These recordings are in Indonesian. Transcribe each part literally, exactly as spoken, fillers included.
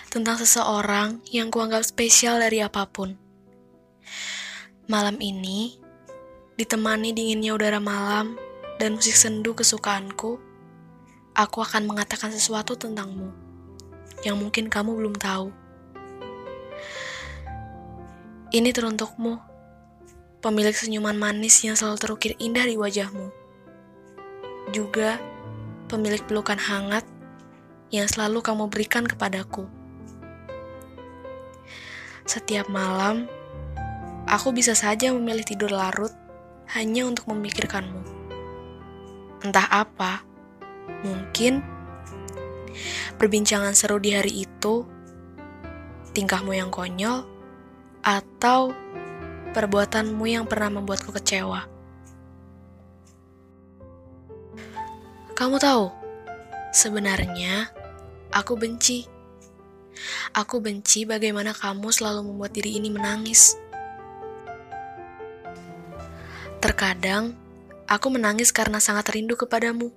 tentang seseorang yang kuanggap spesial dari apapun. Malam ini, ditemani dinginnya udara malam dan musik sendu kesukaanku, aku akan mengatakan sesuatu tentangmu yang mungkin kamu belum tahu. Ini teruntukmu, pemilik senyuman manis yang selalu terukir indah di wajahmu. Juga pemilik pelukan hangat yang selalu kamu berikan kepadaku. Setiap malam, aku bisa saja memilih tidur larut hanya untuk memikirkanmu. Entah apa, mungkin perbincangan seru di hari itu, tingkahmu yang konyol, atau perbuatanmu yang pernah membuatku kecewa. Kamu tahu, sebenarnya aku benci. Aku benci bagaimana kamu selalu membuat diri ini menangis. Terkadang, aku menangis karena sangat rindu kepadamu.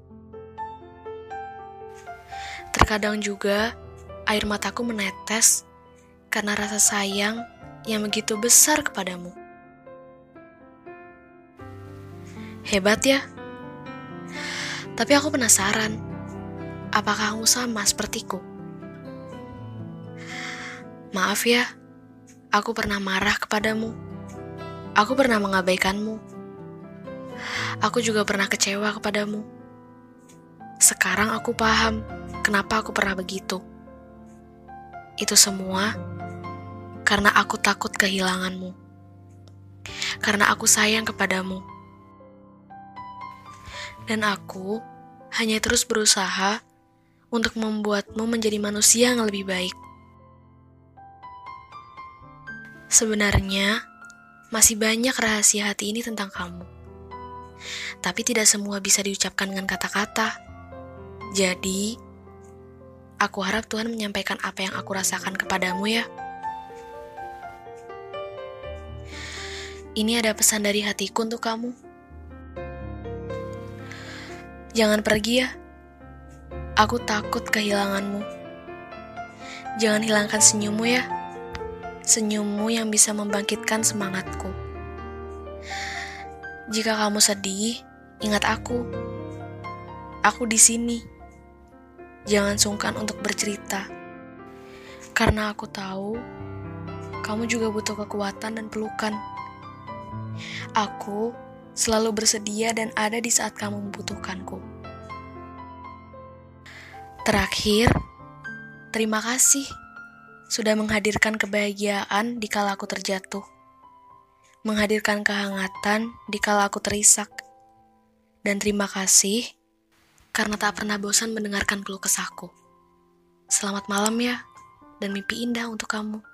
Terkadang juga, air mataku menetes karena rasa sayang yang begitu besar kepadamu. Hebat ya? Tapi aku penasaran, apakah kamu sama sepertiku? Maaf ya, aku pernah marah kepadamu. Aku pernah mengabaikanmu. Aku juga pernah kecewa kepadamu. Sekarang aku paham kenapa aku pernah begitu. Itu semua karena aku takut kehilanganmu. Karena aku sayang kepadamu. Dan aku hanya terus berusaha untuk membuatmu menjadi manusia yang lebih baik. Sebenarnya, masih banyak rahasia hati ini tentang kamu. Tapi tidak semua bisa diucapkan dengan kata-kata. Jadi, aku harap Tuhan menyampaikan apa yang aku rasakan kepadamu ya. Ini ada pesan dari hatiku untuk kamu. Jangan pergi ya. Aku takut kehilanganmu. Jangan hilangkan senyummu ya. Senyummu yang bisa membangkitkan semangatku. Jika kamu sedih, ingat aku. Aku di sini. Jangan sungkan untuk bercerita. Karena aku tahu, kamu juga butuh kekuatan dan pelukan. Aku selalu bersedia dan ada di saat kamu membutuhkanku. Terakhir, terima kasih sudah menghadirkan kebahagiaan di kala aku terjatuh, menghadirkan kehangatan di kala aku terisak, dan terima kasih karena tak pernah bosan mendengarkan keluh kesahku. Selamat malam ya, dan mimpi indah untuk kamu.